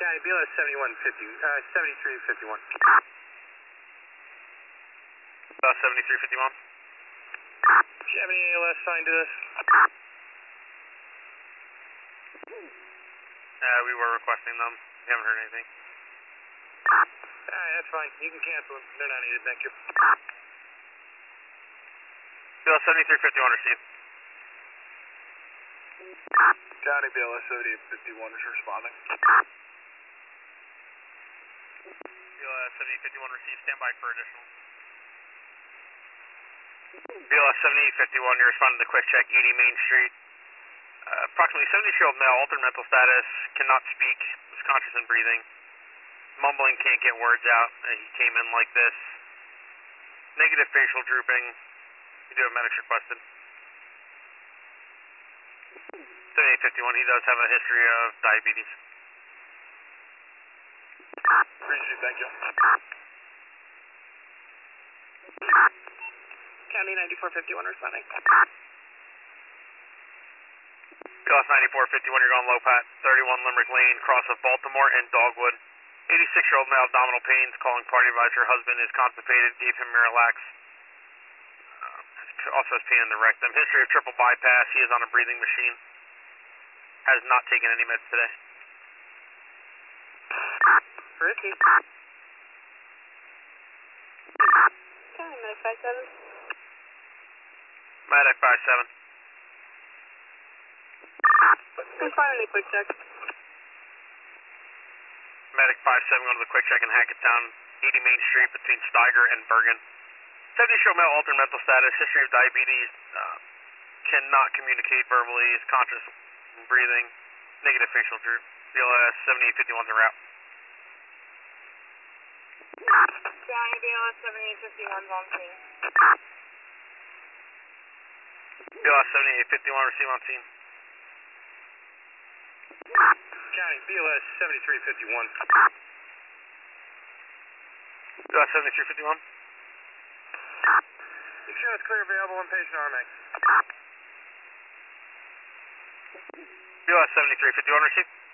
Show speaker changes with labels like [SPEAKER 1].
[SPEAKER 1] County, BLS 7351.
[SPEAKER 2] About 7351.
[SPEAKER 1] Do you have any ALS signed to this?
[SPEAKER 2] We were requesting them. We haven't heard anything.
[SPEAKER 1] Alright, that's fine. You can cancel them. They're not needed, thank you.
[SPEAKER 2] BLS 7351 received.
[SPEAKER 1] County, BLS 7851 is responding.
[SPEAKER 2] BLS 7851 received. Stand by for additional. BLS 7851, you're responding to quick check 80 Main Street. Approximately 70-year-old male, altered mental status, cannot speak, is conscious and breathing. Mumbling, can't get words out. He came in like this. Negative facial drooping. We do have medics requested. 7851, he does have a history of diabetes.
[SPEAKER 1] Appreciate it, thank you.
[SPEAKER 3] County 9451 responding.
[SPEAKER 2] BLS 9451, you're going low pat, 31 Limerick Lane, cross of Baltimore and Dogwood. 86-year-old male, abdominal pains, calling party advisor. Husband is constipated, gave him Miralax. Also has pain in the rectum. History of triple bypass. He is on a breathing machine. Has not taken any meds today.
[SPEAKER 3] Ricky. County Medic 57.
[SPEAKER 2] Medic 57.
[SPEAKER 3] Respond to quick check.
[SPEAKER 2] Medic 57 going to the quick check in Hackettstown, 80 Main Street between Steiger and Bergen. 70-year-old male, altered mental status, history of diabetes, cannot communicate verbally, is conscious and breathing, negative facial droop. BLS 7851 en route.
[SPEAKER 3] County BLS 7851 on scene.
[SPEAKER 2] BLS 7851 receive on scene.
[SPEAKER 1] County, BLS 7351.
[SPEAKER 2] BLS 7351.
[SPEAKER 1] Insurance clear, available, inpatient RMA.
[SPEAKER 2] BLS 7351 receive.